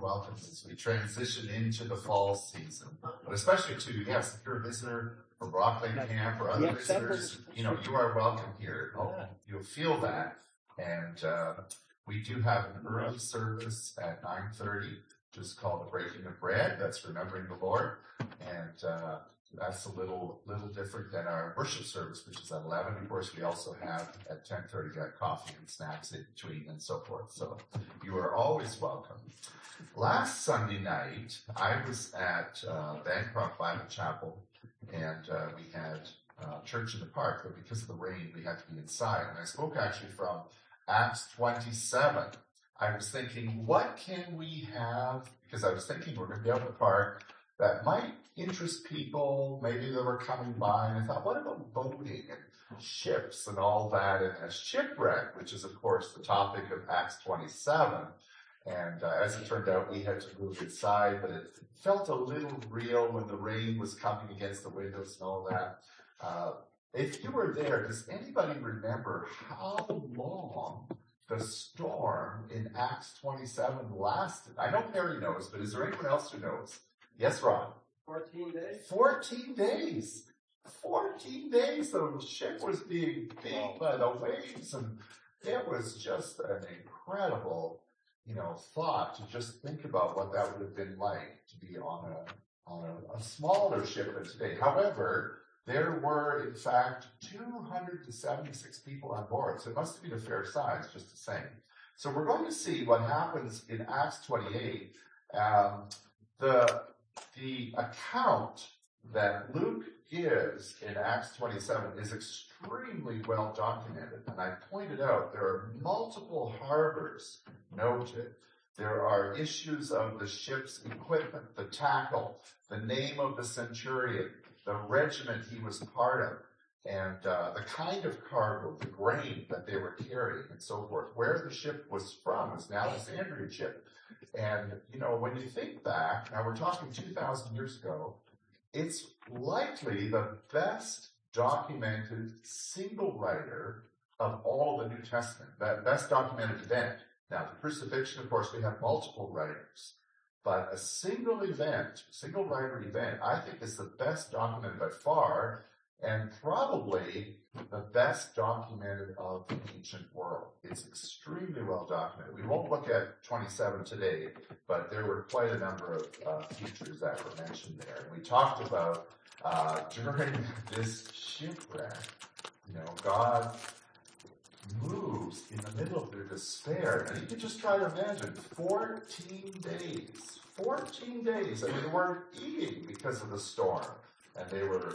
welcome as we transition into the fall season. But especially to, yes, if you're a visitor from Rockland Camp or other visitors, you are welcome here. You'll feel that. And we do have an early service at 9:30, which is called the Breaking of Bread. That's remembering the Lord. And that's a little different than our worship service, which is at 11. Of course, we also have at 10:30 got coffee and snacks in between and so forth. So you are always welcome. Last Sunday night, I was at Bancroft Bible Chapel, and we had church in the park, but because of the rain, we had to be inside. And I spoke actually from Acts 27. I was thinking, what can we have? Because I was thinking we're going to be out in the park that might interest people, maybe they were coming by, and I thought, what about boating and ships and all that, and a shipwreck, which is, of course, the topic of Acts 27. And as it turned out, we had to move inside, but it felt a little real when the rain was coming against the windows and all that. If you were there, does anybody remember how long the storm in Acts 27 lasted? I know Perry knows, but is there anyone else who knows? Yes, Ron? 14 days. 14 days. 14 days the ship was being beat by the waves, and it was just an incredible, thought to just think about what that would have been like to be on a smaller ship than today. However, there were, in fact, 276 people on board, so it must have been a fair size, just the same. So we're going to see what happens in Acts 28. The account that Luke gives in Acts 27 is extremely well documented. And I pointed out there are multiple harbors noted. There are issues of the ship's equipment, the tackle, the name of the centurion, the regiment he was part of, and the kind of cargo, the grain that they were carrying and so forth. Where the ship was from is now Alexandrian ship. And, when you think back, now we're talking 2,000 years ago, it's likely the best documented single writer of all the New Testament, that best documented event. Now, the crucifixion, of course, we have multiple writers, but a single writer event, I think is the best documented by far, and probably the best documented of the ancient world. It's extremely well documented. We won't look at 27 today, but there were quite a number of features that were mentioned there. And we talked about during this shipwreck, God moves in the middle of their despair. And you can just try to imagine 14 days. 14 days. I mean, they weren't eating because of the storm. And they were,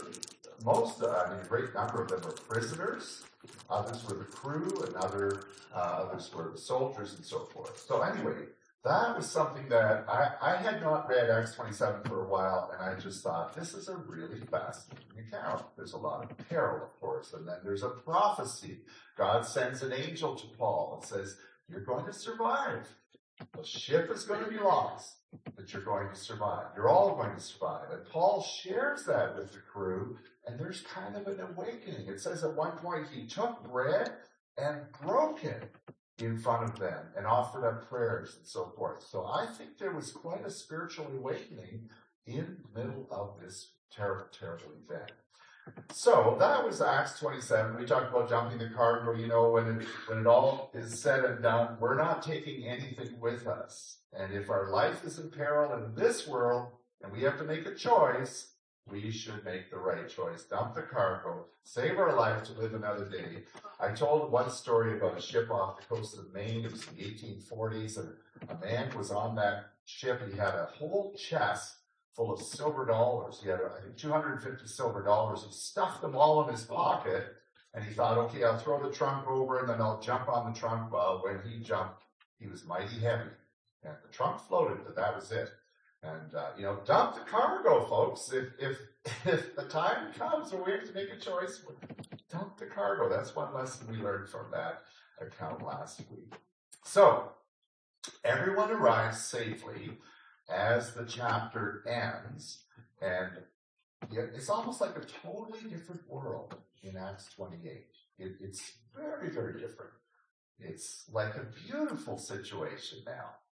a great number of them were prisoners. Others were the crew, and others were the soldiers and so forth. So anyway, that was something that I had not read Acts 27 for a while, and I just thought, this is a really fascinating account. There's a lot of peril, of course, and then there's a prophecy. God sends an angel to Paul and says, you're going to survive. The ship is going to be lost, but you're going to survive. You're all going to survive. And Paul shares that with the crew, and there's kind of an awakening. It says at one point he took bread and broke it in front of them and offered up prayers and so forth. So I think there was quite a spiritual awakening in the middle of this terrible, terrible event. So that was Acts 27. We talked about jumping the cargo. When it all is said and done, we're not taking anything with us. And if our life is in peril in this world and we have to make a choice, we should make the right choice. Dump the cargo, save our life to live another day. I told one story about a ship off the coast of Maine. It was in the 1840s, and a man was on that ship, and he had a whole chest full of silver dollars. He had, I think, 250 silver dollars. He stuffed them all in his pocket, and he thought, okay, I'll throw the trunk over, and then I'll jump on the trunk. Well, when he jumped, he was mighty heavy, and the trunk floated, but that was it. And, dump the cargo, folks. If the time comes where we have to make a choice, dump the cargo. That's one lesson we learned from that account last week. So, everyone arrives safely as the chapter ends, and it's almost like a totally different world in Acts 28. It's very, very different. It's like a beautiful situation now.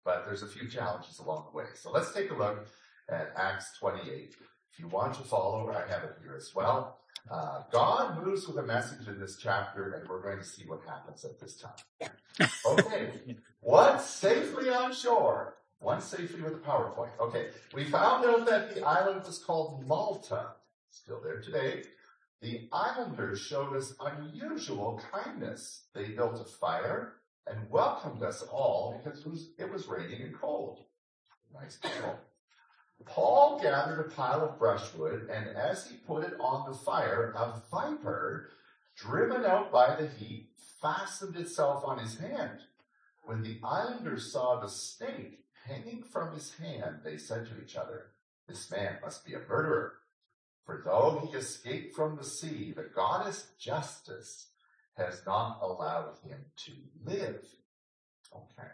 but there's a few challenges along the way. So let's take a look at Acts 28. If you want to follow, I have it here as well. God moves with a message in this chapter, and we're going to see what happens at this time. Okay, once safely on shore, once safely with a PowerPoint. Okay, we found out that the island was called Malta, still there today. The islanders showed us unusual kindness. They built a fire and welcomed us all because it was raining and cold. Nice people. Paul gathered a pile of brushwood, and as he put it on the fire, a viper, driven out by the heat, fastened itself on his hand. When the islanders saw the snake hanging from his hand, they said to each other, "This man must be a murderer. For though he escaped from the sea, the goddess Justice has not allowed him to live." Okay.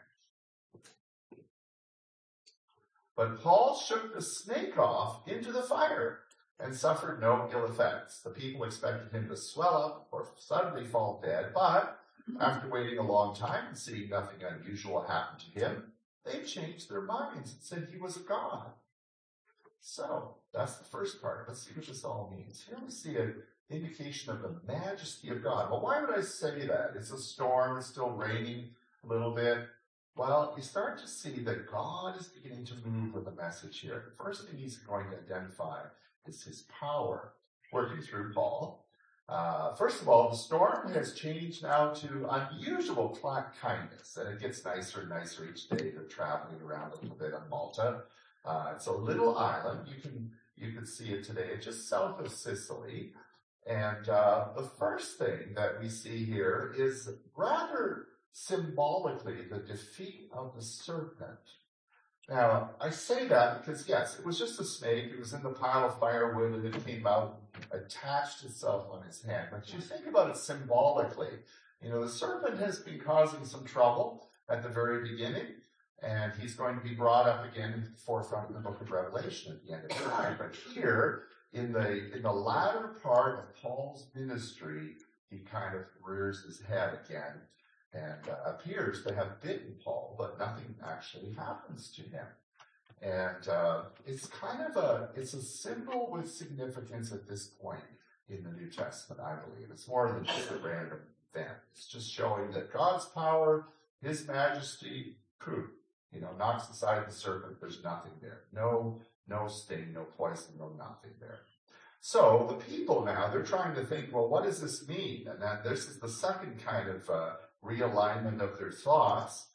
But Paul shook the snake off into the fire and suffered no ill effects. The people expected him to swell up or suddenly fall dead, but after waiting a long time and seeing nothing unusual happen to him, they changed their minds and said he was a god. So, that's the first part. Let's see what this all means. Here we see an indication of the majesty of God. Well, why would I say that? It's a storm, it's still raining a little bit. Well, you start to see that God is beginning to move with a message here. The first thing he's going to identify is his power working through Paul. First of all, the storm has changed now to unusual kindness, and it gets nicer and nicer each day. They're traveling around a little bit on Malta. It's a little island. You can see it today, just south of Sicily. And the first thing that we see here is rather symbolically the defeat of the serpent. Now, I say that because, yes, it was just a snake. It was in the pile of firewood, and it came out, attached itself on his hand. But you think about it symbolically. You know, the serpent has been causing some trouble at the very beginning, and he's going to be brought up again into the forefront of the book of Revelation at the end of time. But here, in the latter part of Paul's ministry, he kind of rears his head again and appears to have bitten Paul, but nothing actually happens to him. And it's kind of it's a symbol with significance at this point in the New Testament, I believe. It's more than just a random event. It's just showing that God's power, his majesty, knocks aside the serpent. There's nothing there. No sting, no poison, no nothing there. So the people now, they're trying to think, well, what does this mean? And then this is the second kind of realignment of their thoughts.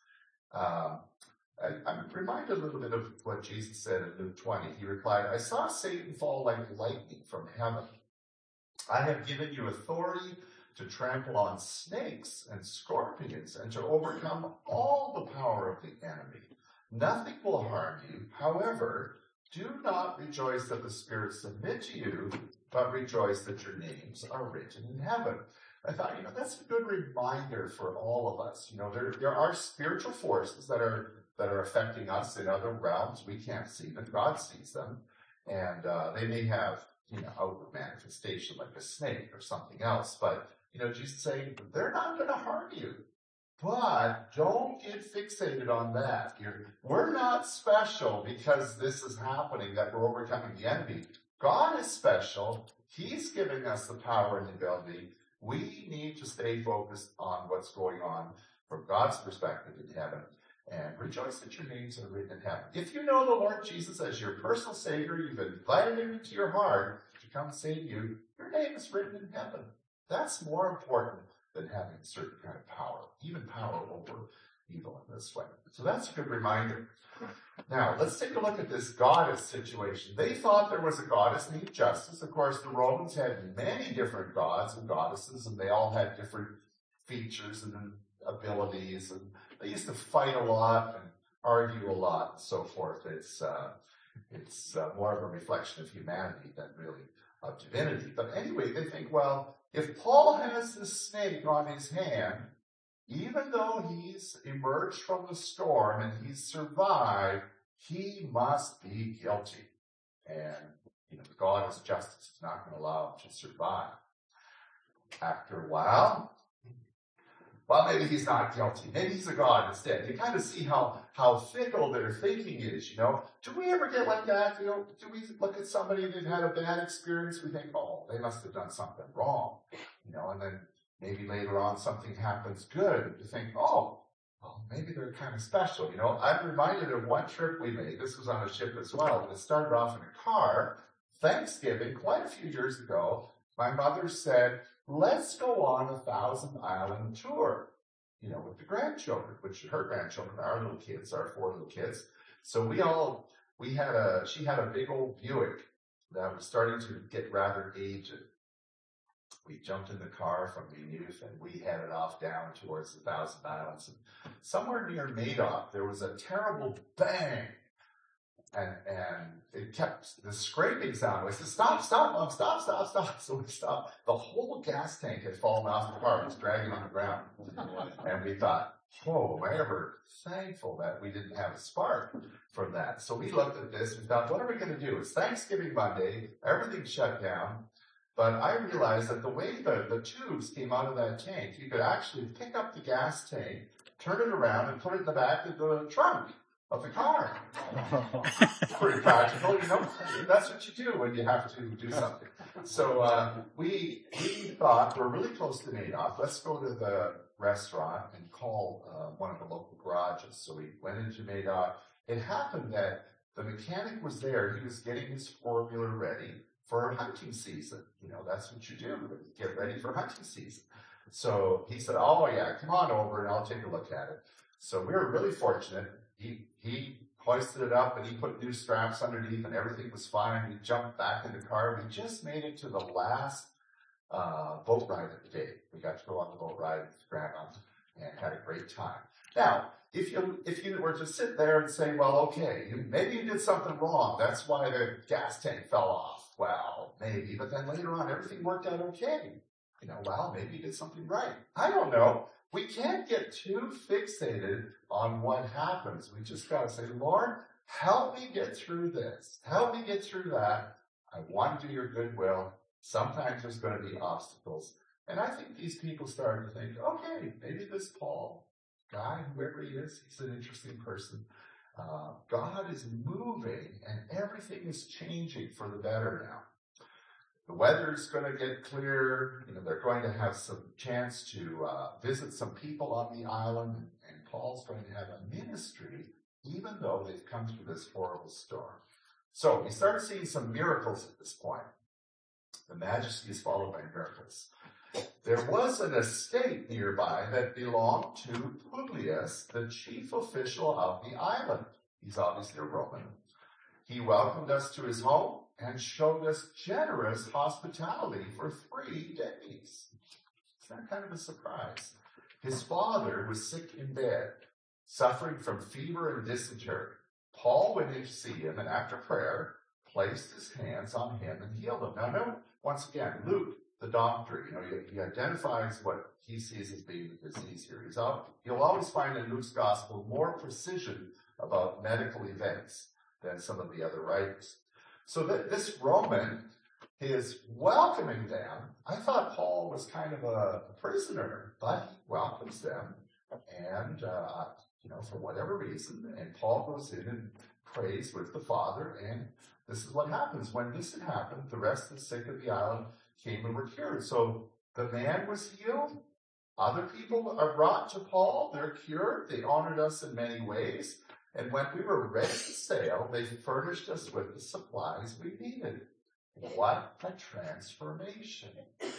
I'm reminded a little bit of what Jesus said in Luke 20. He replied, "I saw Satan fall like lightning from heaven. I have given you authority to trample on snakes and scorpions and to overcome all the power of the enemy. Nothing will harm you. However, do not rejoice that the spirits submit to you, but rejoice that your names are written in heaven." I thought, that's a good reminder for all of us. There are spiritual forces that are affecting us in other realms. We can't see them. God sees them. And they may have, outward manifestation like a snake or something else. But, Jesus is saying, they're not going to harm you. But don't get fixated on that. We're not special because this is happening, that we're overcoming the enemy. God is special. He's giving us the power and the ability. We need to stay focused on what's going on from God's perspective in heaven and rejoice that your names are written in heaven. If you know the Lord Jesus as your personal Savior, you've invited him into your heart to come save you, your name is written in heaven. That's more important than having a certain kind of power, even power over evil in this way. So that's a good reminder. Now, let's take a look at this goddess situation. They thought there was a goddess named Justice. Of course, the Romans had many different gods and goddesses, and they all had different features and abilities, and they used to fight a lot and argue a lot and so forth. It's more of a reflection of humanity than really of divinity. But anyway, they think, well, if Paul has this snake on his hand, even though he's emerged from the storm and he's survived, he must be guilty. And, God is justice. He's not going to allow him to survive. After a while, well, maybe he's not guilty. Maybe he's a god instead. You kind of see how fickle their thinking is, Do we ever get like that? Do we look at somebody that had a bad experience? We think, oh, they must have done something wrong, and then maybe later on something happens good. You think, oh, well, maybe they're kind of special, I'm reminded of one trip we made. This was on a ship as well. It started off in a car. Thanksgiving, quite a few years ago, my mother said, let's go on a 1,000-island tour, with the grandchildren, which her grandchildren, our little kids, our 4 little kids. So she had a big old Buick that was starting to get rather aged. We jumped in the car from the youth and we headed off down towards the 1,000 Islands. And somewhere near Madoc, there was a terrible bang. And it kept the scraping sound. We said, stop, Mom, stop. So we stopped. The whole gas tank had fallen off the car. It was dragging on the ground. And we thought, oh, we're ever thankful that we didn't have a spark from that. So we looked at this and thought, what are we going to do? It's Thanksgiving Monday. Everything's shut down. But I realized that the way the tubes came out of that tank, you could actually pick up the gas tank, turn it around, and put it in the back of the trunk of the car. Pretty practical, That's what you do when you have to do something. So we thought, we're really close to Madoc. Let's go to the restaurant and call one of the local garages. So we went into Madoc. It happened that the mechanic was there. He was getting his formula ready for hunting season. That's what you do. Get ready for hunting season. So he said, oh yeah, come on over and I'll take a look at it. So we were really fortunate. He hoisted it up and he put new straps underneath and everything was fine. We jumped back in the car. We just made it to the last boat ride of the day. We got to go on the boat ride with Grandma and had a great time. Now, if you were to sit there and say, well, okay, maybe you did something wrong. That's why the gas tank fell off. Well, maybe, but then later on everything worked out okay. Well, maybe you did something right. I don't know. We can't get too fixated on what happens. We just got to say, Lord, help me get through this. Help me get through that. I want to do your good will. Sometimes there's going to be obstacles. And I think these people started to think, okay, maybe this Paul guy, whoever he is, he's an interesting person. God is moving and everything is changing for the better now. The weather's going to get clear. They're going to have some chance to visit some people on the island, and Paul's going to have a ministry, even though they've come through this horrible storm. So we start seeing some miracles at this point. The majesty is followed by miracles. There was an estate nearby that belonged to Publius, the chief official of the island. He's obviously a Roman. He welcomed us to his home and showed us generous hospitality for 3 days. It's not kind of a surprise. His father was sick in bed, suffering from fever and dysentery. Paul went in to see him, and after prayer, placed his hands on him and healed him. Now, note, once again, Luke, the doctor, he identifies what he sees as being the disease here. You'll always find in Luke's gospel more precision about medical events than some of the other writers. So this Roman is welcoming them. I thought Paul was kind of a prisoner, but he welcomes them, and for whatever reason, and Paul goes in and prays with the Father, and this is what happens. When this had happened, the rest of the sick of the island came and were cured. So the man was healed. Other people are brought to Paul. They're cured. They honored us in many ways. And when we were ready to sail, they furnished us with the supplies we needed. What a transformation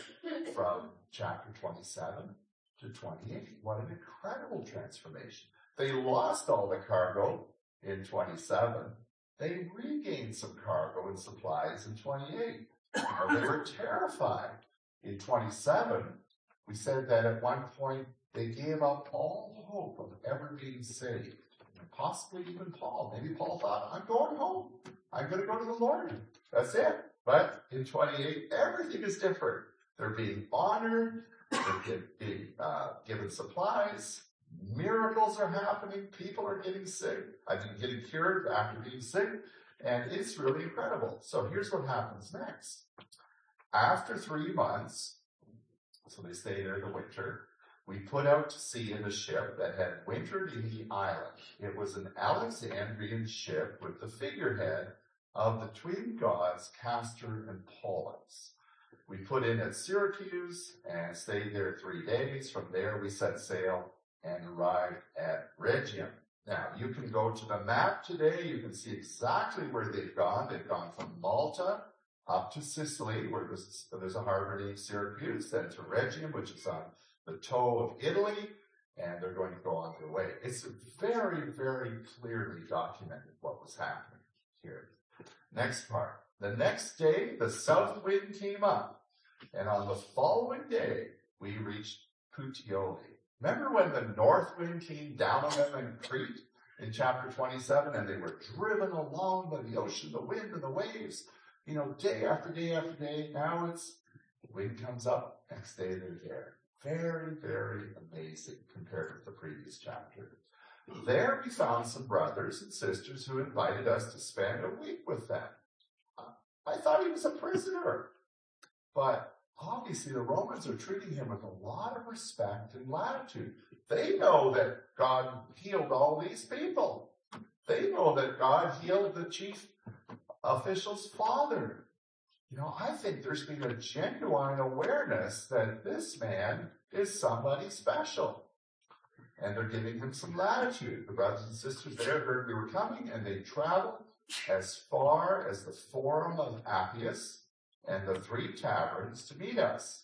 from chapter 27 to 28. What an incredible transformation. They lost all the cargo in 27. They regained some cargo and supplies in 28. They were terrified. In 27, we said that at one point they gave up all hope of ever being saved. And possibly even Paul. Maybe Paul thought, I'm going home. I'm going to go to the Lord. That's it. But in 28, everything is different. They're being honored. They're being given supplies. Miracles are happening. People are getting sick. Getting cured after being sick. And it's really incredible. So here's what happens next. After 3 months, so they stay there the winter, we put out to sea in a ship that had wintered in the island. It was an Alexandrian ship with the figurehead of the twin gods Castor and Pollux. We put in at Syracuse and stayed there 3 days. From there we set sail and arrived at Rhegium. Now, you can go to the map today. You can see exactly where they've gone. They've gone from Malta up to Sicily, where there's a harbor named Syracuse, then to Rhegium, which is on the toe of Italy, and they're going to go on their way. It's very, very clearly documented what was happening here. Next part. The next day, the south wind came up, and on the following day, we reached Puteoli. Remember when the north wind came down on them in Crete in chapter 27, and they were driven along by the ocean, the wind, and the waves, day after day after day. Now wind comes up, next day they're there. Very, very amazing compared with the previous chapter. There we found some brothers and sisters who invited us to spend a week with them. I thought he was a prisoner, but obviously the Romans are treating him with a lot of respect and latitude. They know that God healed all these people. They know that God healed the chief official's father. I think there's been a genuine awareness that this man is somebody special. And they're giving him some latitude. The brothers and sisters there heard we were coming, and they traveled as far as the Forum of Appius and the 3 taverns to meet us.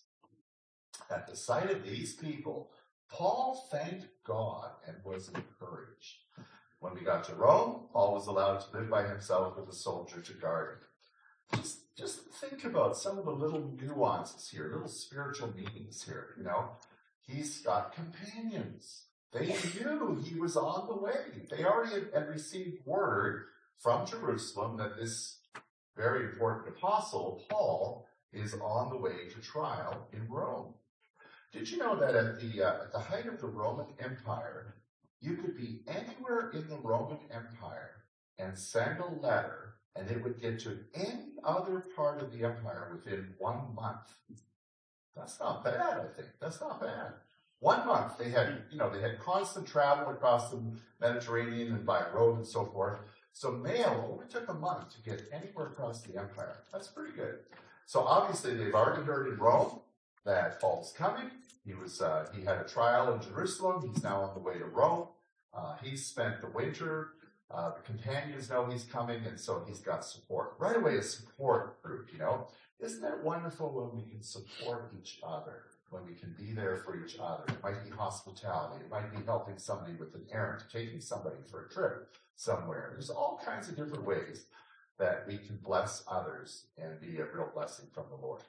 At the sight of these people, Paul thanked God and was encouraged. When we got to Rome, Paul was allowed to live by himself with a soldier to guard him. Just think about some of the little nuances here, little spiritual meanings here, He's got companions. They knew he was on the way. They already had received word from Jerusalem that this very important apostle, Paul, is on the way to trial in Rome. Did you know that at the height of the Roman Empire, you could be anywhere in the Roman Empire and send a letter, and it would get to any other part of the empire within 1 month? That's not bad, I think. That's not bad. 1 month, they had constant travel across the Mediterranean and by road and so forth. So mail only took a month to get anywhere across the empire. That's pretty good. So obviously they've already heard in Rome that Paul's coming. He had a trial in Jerusalem. He's now on the way to Rome. He's spent the winter. The companions know he's coming, and so he's got support. Right away, a support group, Isn't that wonderful when we can support each other, when we can be there for each other? It might be hospitality. It might be helping somebody with an errand, taking somebody for a trip somewhere. There's all kinds of different ways that we can bless others and be a real blessing from the Lord.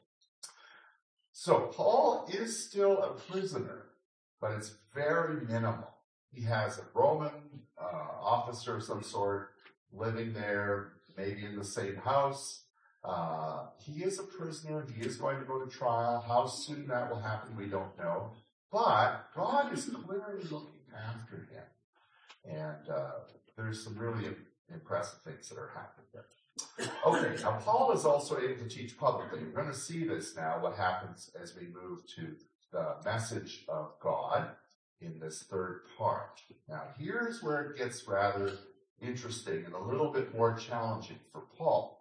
So Paul is still a prisoner, but it's very minimal. He has a Roman officer of some sort living there, maybe in the same house. He is a prisoner. He is going to go to trial. How soon that will happen, we don't know. But God is clearly looking after him. And there's some really impressive things that are happening there. Okay, now Paul is also able to teach publicly. We're going to see this now, what happens as we move to the message of God in this third part. Now, here's where it gets rather interesting and a little bit more challenging for Paul.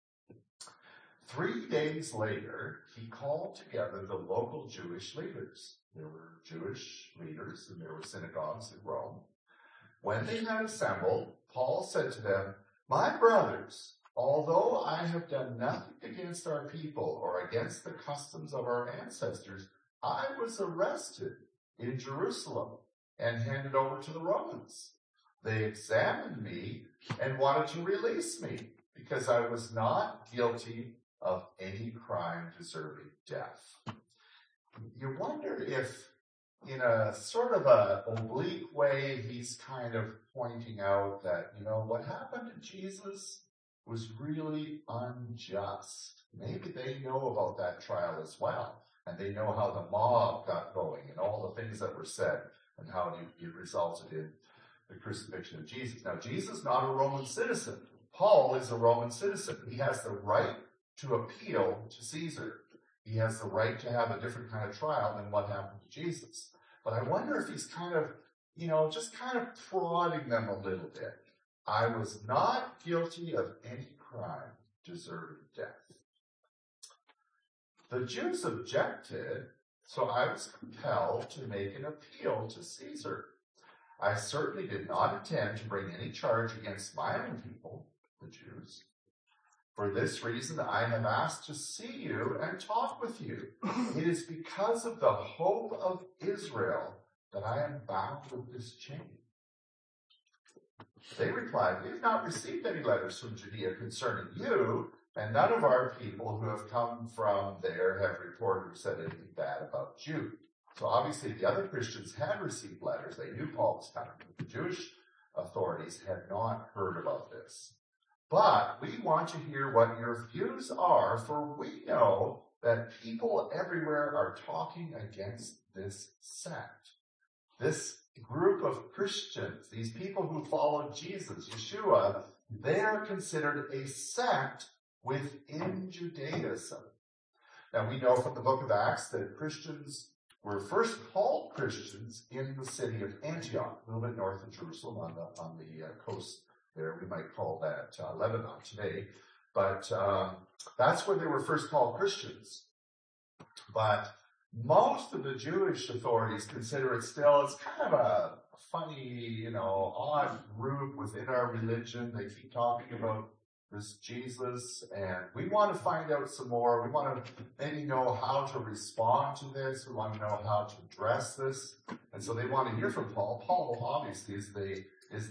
3 days later, he called together the local Jewish leaders. There were Jewish leaders and there were synagogues in Rome. When they had assembled, Paul said to them, "My brothers, although I have done nothing against our people or against the customs of our ancestors, I was arrested in Jerusalem and handed over to the Romans. They examined me and wanted to release me because I was not guilty of any crime deserving death." You wonder if, in a sort of a oblique way, he's kind of pointing out that, what happened to Jesus was really unjust. Maybe they know about that trial as well, and they know how the mob got going and all the things that were said and how it resulted in the crucifixion of Jesus. Now, Jesus is not a Roman citizen. Paul is a Roman citizen. He has the right to appeal to Caesar. He has the right to have a different kind of trial than what happened to Jesus. But I wonder if he's kind of, just kind of prodding them a little bit. I was not guilty of any crime deserving death. The Jews objected, so I was compelled to make an appeal to Caesar. I certainly did not intend to bring any charge against my own people, the Jews. For this reason, I have asked to see you and talk with you. It is because of the hope of Israel that I am bound with this chain. They replied, we have not received any letters from Judea concerning you, and none of our people who have come from there have reported or said anything bad about you. So obviously the other Christians had received letters. They knew Paul was coming. The Jewish authorities had not heard about this. But we want to hear what your views are, for we know that people everywhere are talking against this sect. This group of Christians, these people who follow Jesus, Yeshua, they are considered a sect within Judaism. Now we know from the book of Acts that Christians were first called Christians in the city of Antioch, a little bit north of Jerusalem on the coast there. We might call that Lebanon today. But that's where they were first called Christians. But most of the Jewish authorities consider it still, it's kind of a funny, odd group within our religion. They keep talking about this Jesus, and we want to find out some more. We want to maybe know how to respond to this. We want to know how to address this. And so they want to hear from Paul. Paul obviously is the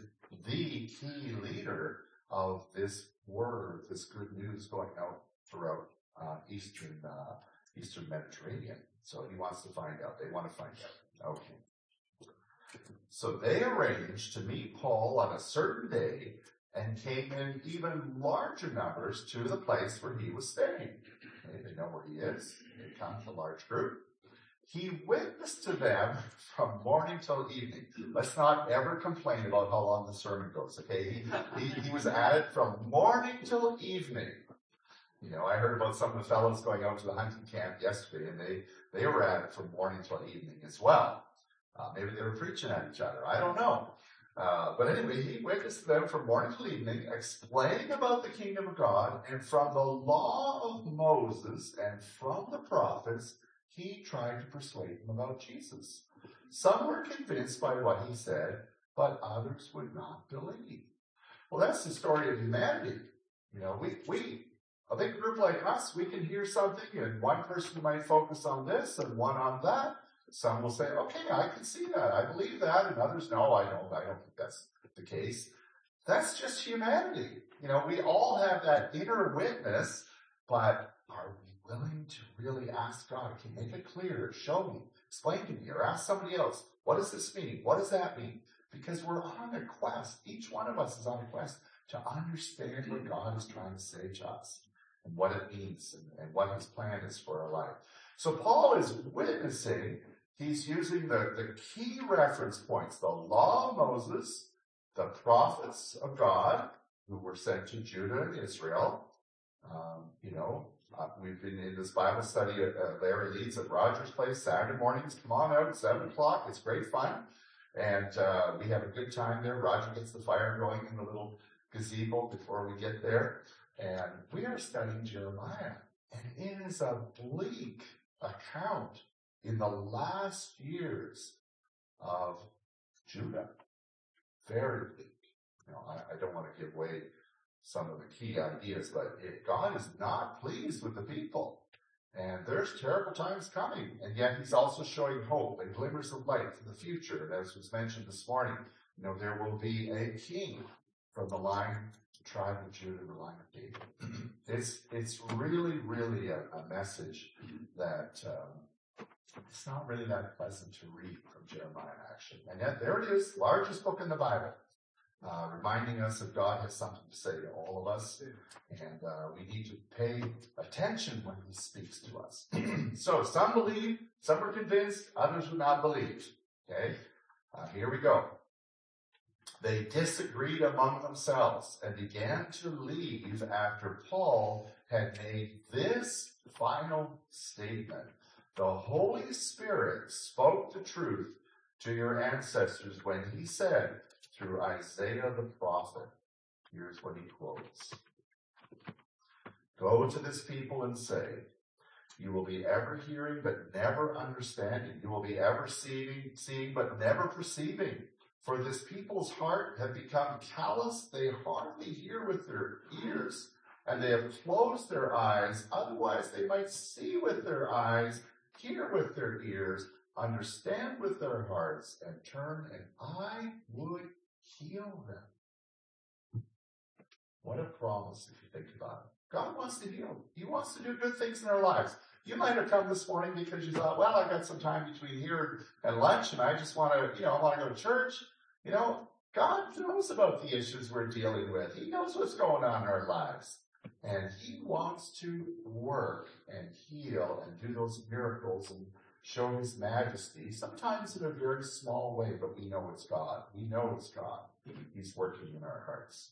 key leader of this word, this good news going out throughout Eastern Mediterranean. So he wants to find out. They want to find out. Okay. So they arranged to meet Paul on a certain day and came in even larger numbers to the place where he was staying. Okay, they know where he is. They come to a large group. He witnessed to them from morning till evening. Let's not ever complain about how long the sermon goes, okay? He was at it from morning till evening. I heard about some of the fellows going out to the hunting camp yesterday, and they were at it from morning till evening as well. Maybe they were preaching at each other. I don't know. But anyway, he witnessed to them from morning till evening, explaining about the kingdom of God, and from the law of Moses and from the prophets, he tried to persuade them about Jesus. Some were convinced by what he said, but others would not believe. Well, that's the story of humanity. A big group like us, we can hear something, and one person might focus on this and one on that. Some will say, okay, I can see that. I believe that. And others, no, I don't think that's the case. That's just humanity. We all have that inner witness, but are we willing to really ask God, can you make it clear? Show me, explain to me, or ask somebody else, what does this mean? What does that mean? Because we're on a quest. Each one of us is on a quest to understand what God is trying to say to us and what it means and what his plan is for our life. So Paul is witnessing. He's using the key reference points, the law of Moses, the prophets of God who were sent to Judah and Israel. We've been in this Bible study Larry leads at Rogers Place Saturday mornings. Come on out at 7 o'clock. It's great fun. And we have a good time there. Roger gets the fire going in the little gazebo before we get there. And we are studying Jeremiah. And it is a bleak account in the last years of Judah. Very bleak. I don't want to give away some of the key ideas, but God is not pleased with the people. And there's terrible times coming. And yet he's also showing hope and glimmers of light for the future. And as was mentioned this morning, there will be a king from the line, tribe of Judah, the line of David. It's really, really a message that it's not really that pleasant to read from Jeremiah, actually. And yet there it is, largest book in the Bible, reminding us that God has something to say to all of us, and we need to pay attention when he speaks to us. So some believe, some are convinced, others would not believe. Okay, here we go. They disagreed among themselves and began to leave after Paul had made this final statement. The Holy Spirit spoke the truth to your ancestors when he said through Isaiah the prophet, here's what he quotes. Go to this people and say, you will be ever hearing but never understanding. You will be ever seeing but never perceiving. For this people's heart have become callous. They hardly hear with their ears, and they have closed their eyes. Otherwise they might see with their eyes, hear with their ears, understand with their hearts, and turn, and I would heal them. What a promise if you think about it. God wants to heal. He wants to do good things in our lives. You might have come this morning because you thought, well, I got some time between here and lunch, and I just want to, I want to go to church. God knows about the issues we're dealing with. He knows what's going on in our lives. And he wants to work and heal and do those miracles and show his majesty, sometimes in a very small way, but we know it's God. We know it's God. He's working in our hearts.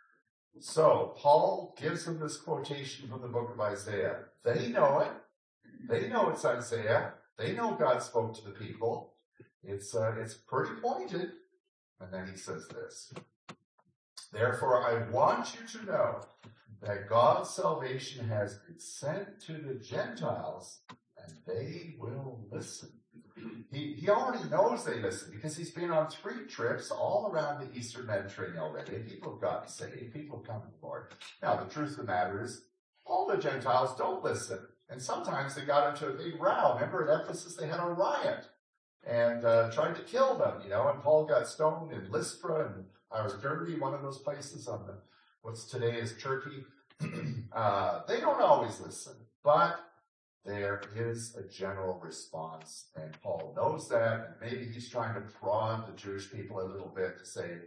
So Paul gives them this quotation from the book of Isaiah. They know it. They know it's Isaiah. They know God spoke to the people. It's pretty pointed. And then he says this. Therefore, I want you to know that God's salvation has been sent to the Gentiles, and they will listen. He already knows they listen because he's been on 3 trips all around the Eastern Mediterranean already. People have gotten saved. People have come to the Lord. Now, the truth of the matter is, all the Gentiles don't listen. And sometimes they got into a big row. Remember at Ephesus, they had a riot and tried to kill them, and Paul got stoned in Lystra and Derbe, one of those places on what's today is Turkey. They don't always listen, but there is a general response, and Paul knows that, and maybe he's trying to prod the Jewish people a little bit to say,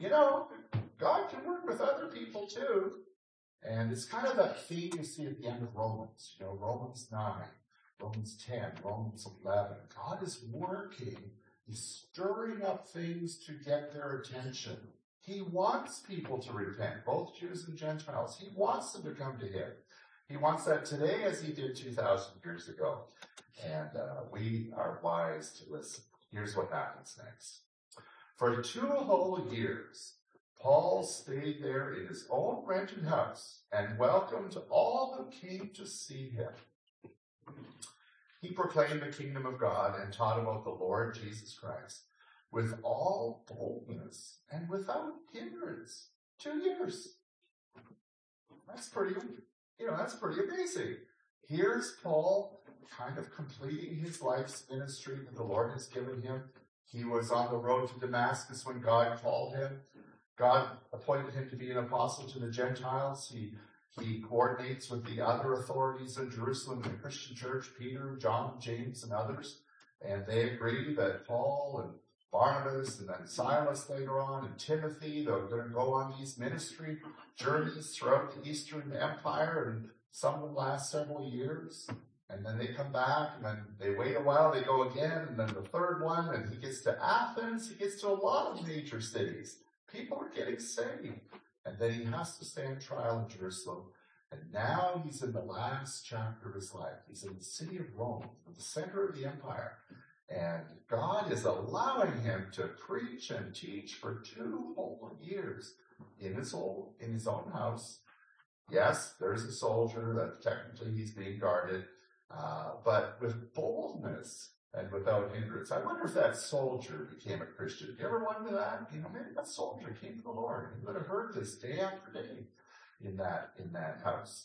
God can work with other people too. And it's kind of that theme you see at the end of Romans, Romans 9, Romans 10, Romans 11. God is working. He's stirring up things to get their attention. He wants people to repent, both Jews and Gentiles. He wants them to come to him. He wants that today as he did 2,000 years ago. And we are wise to listen. Here's what happens next. For 2 whole years, Paul stayed there in his own rented house and welcomed all who came to see him. He proclaimed the kingdom of God and taught about the Lord Jesus Christ with all boldness and without hindrance. 2 years. That's pretty amazing. Here's Paul kind of completing his life's ministry that the Lord has given him. He was on the road to Damascus when God called him. God appointed him to be an apostle to the Gentiles. He coordinates with the other authorities in Jerusalem, the Christian church, Peter, John, James, and others. And they agree that Paul and Barnabas and then Silas later on and Timothy, they're going to go on these ministry journeys throughout the Eastern Empire, and some of them last several years. And then they come back, and then they wait a while, they go again, and then the 3rd one, and he gets to Athens, he gets to a lot of major cities. People are getting saved. And then he has to stand trial in Jerusalem. And now he's in the last chapter of his life. He's in the city of Rome, at the center of the empire. And God is allowing him to preach and teach for 2 whole years in his own house. Yes, there's a soldier that technically he's being guarded, but with boldness and without hindrance. I wonder if that soldier became a Christian. You ever wonder that? Maybe that soldier came to the Lord. He would have heard this day after day in that house.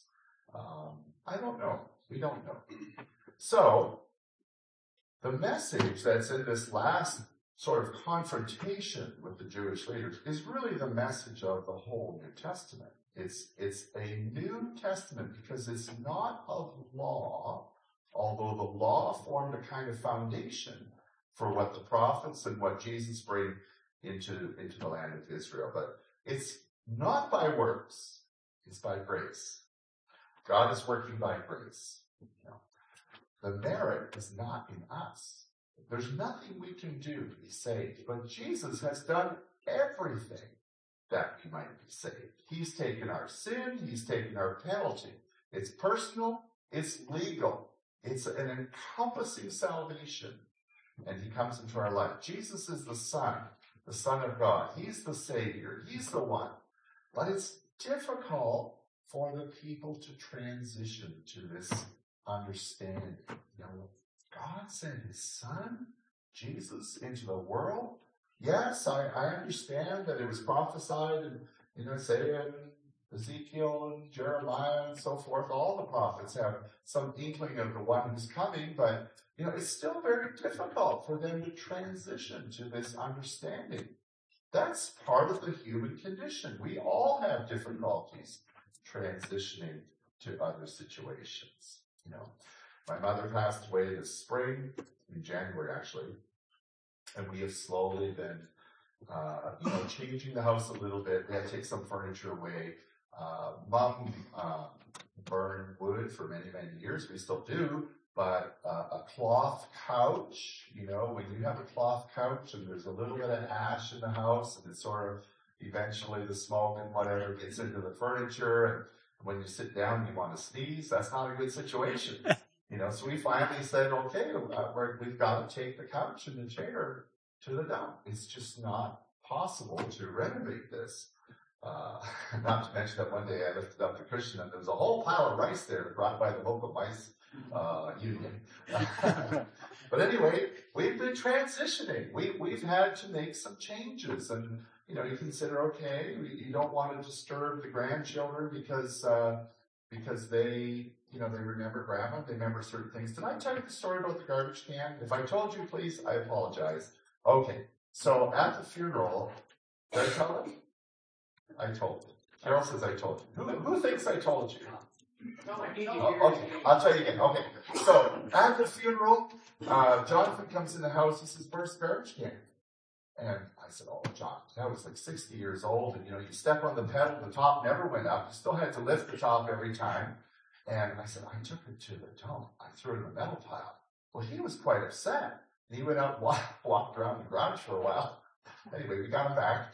I don't know. We don't know. So, the message that's in this last sort of confrontation with the Jewish leaders is really the message of the whole New Testament. It's a New Testament because it's not of law, although the law formed a kind of foundation for what the prophets and what Jesus bring into the land of Israel. But it's not by works, it's by grace. God is working by grace. The merit is not in us. There's nothing we can do to be saved, but Jesus has done everything that we might be saved. He's taken our sin, he's taken our penalty. It's personal, it's legal. It's an encompassing salvation. and he comes into our life. Jesus is the Son of God. He's the Savior. He's the one. But it's difficult for the people to transition to this understanding. God sent his Son, Jesus, into the world. Yes, I understand that it was prophesied in Isaiah and Ezekiel and Jeremiah and so forth. All the prophets have some inkling of the one who's coming, but it's still very difficult for them to transition to this understanding. That's part of the human condition. We all have difficulties transitioning to other situations. My mother passed away this spring, in January actually, and we have slowly been, changing the house a little bit. We had to take some furniture away. Mom burned wood for many, many years. We still do. But a cloth couch, when you have a cloth couch and there's a little bit of ash in the house and it's sort of eventually the smoke and whatever gets into the furniture, and when you sit down you want to sneeze, that's not a good situation. So we finally said, okay, we've got to take the couch and the chair to the dump. It's just not possible to renovate this. Not to mention that one day I lifted up the cushion and there was a whole pile of rice there brought by the local mice union. But anyway, we've been transitioning. We've had to make some changes, and you consider, okay, you don't want to disturb the grandchildren because they they remember grandma, they remember certain things. Did I tell you the story about the garbage can? If I told you, please, I apologize. Okay, so at the funeral, did I tell it? I told it. Carol says I told you. Who thinks I told you? Okay, I'll tell you again. Okay, so at the funeral, Jonathan comes in the house. He says, "Where's the garbage can?" And I said, "Oh, John, that was like 60 years old, and you step on the pedal, the top never went up. You still had to lift the top every time." And I said, "I took it to the dump. I threw it in the metal pile." Well, he was quite upset. He went out and walked around the garage for a while. Anyway, we got him back.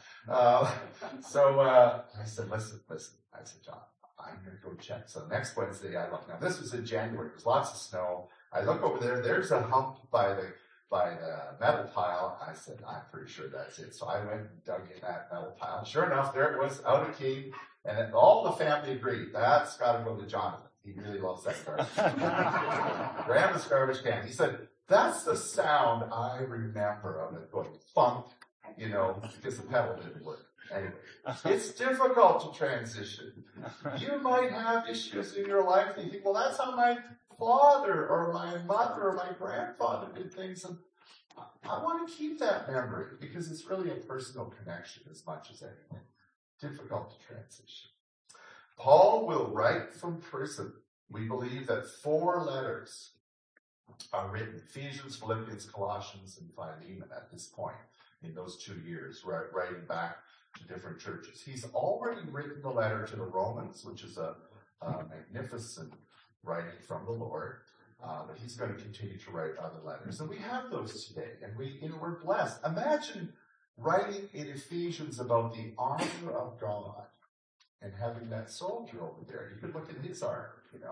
So I said, listen. I said, "John, I'm going to go check." So next Wednesday, I look. Now, this was in January. There was lots of snow. I look over there. There's a hump by the metal pile. I said, "I'm pretty sure that's it." So I went and dug in that metal pile. Sure enough, there it was, out of key. And all the family agreed, that's got to go to Jonathan. He really loves that garbage can. Grandma's garbage can. He said, "That's the sound I remember of it going funk, because the pedal didn't work." Anyway, it's difficult to transition. You might have issues in your life and you think, well, that's how my father or my mother or my grandfather did things. And I want to keep that memory because it's really a personal connection as much as anything. Difficult to transition. Paul will write from prison. We believe that 4 letters are written: Ephesians, Philippians, Colossians, and Philemon at this point in those 2 years, writing back to different churches. He's already written the letter to the Romans, which is a magnificent writing from the Lord, but he's going to continue to write other letters. And we have those today, and we're blessed. Imagine writing in Ephesians about the armor of God and having that soldier over there. You could look at his armor,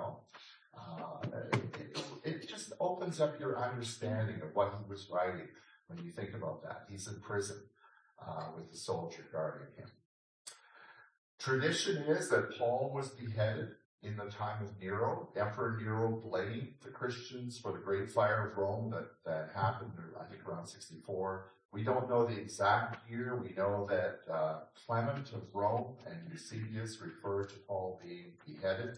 It just opens up your understanding of what he was writing when you think about that. He's in prison with the soldier guarding him. Tradition is that Paul was beheaded in the time of Nero. Emperor Nero blamed the Christians for the Great Fire of Rome that happened, I think, around 64. We don't know the exact year. We know that Clement of Rome and Eusebius refer to Paul being beheaded.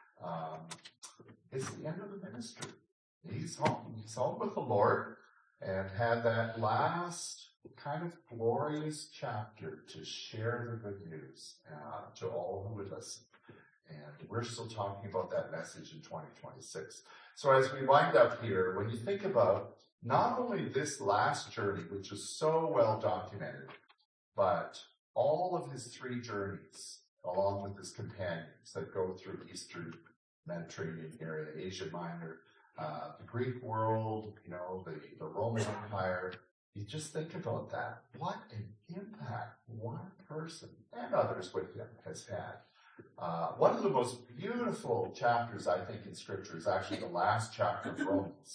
It's the end of the ministry. He's home. He's home with the Lord and had that last kind of glorious chapter to share the good news to all who would listen. And we're still talking about that message in 2026. So as we wind up here, when you think about not only this last journey, which is so well documented, but all of his 3 journeys, along with his companions that go through Eastern Mediterranean area, Asia Minor, the Greek world, the Roman Empire. You just think about that. What an impact one person and others with him has had. One of the most beautiful chapters, I think, in Scripture is actually the last chapter of Romans,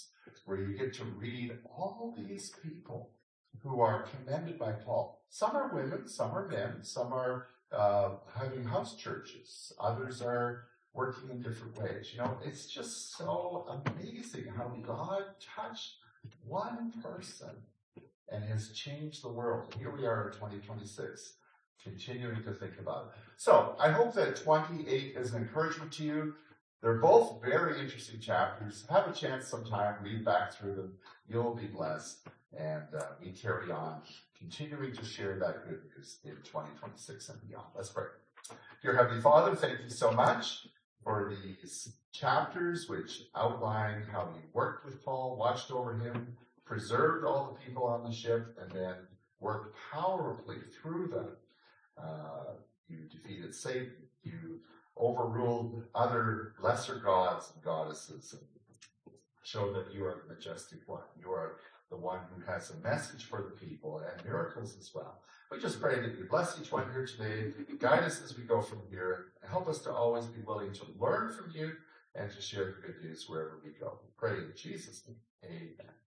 where you get to read all these people who are commended by Paul. Some are women, some are men, some are having house churches, others are working in different ways. You know, it's just so amazing how God touched one person and has changed the world. Here we are in 2026, continuing to think about it. So I hope that 28 is an encouragement to you. They're both very interesting chapters. Have a chance sometime, read back through them. You'll be blessed. And we carry on, continuing to share that good news in 2026 and beyond. Let's pray. Dear Heavenly Father, thank you so much for these chapters which outline how you worked with Paul, watched over him, preserved all the people on the ship, and then worked powerfully through them. You defeated Satan. You overruled other lesser gods and goddesses and showed that you are the majestic one. You are the one who has a message for the people and miracles as well. We just pray that you bless each one here today, guide us as we go from here, and help us to always be willing to learn from you and to share the good news wherever we go. We pray in Jesus' name. Amen.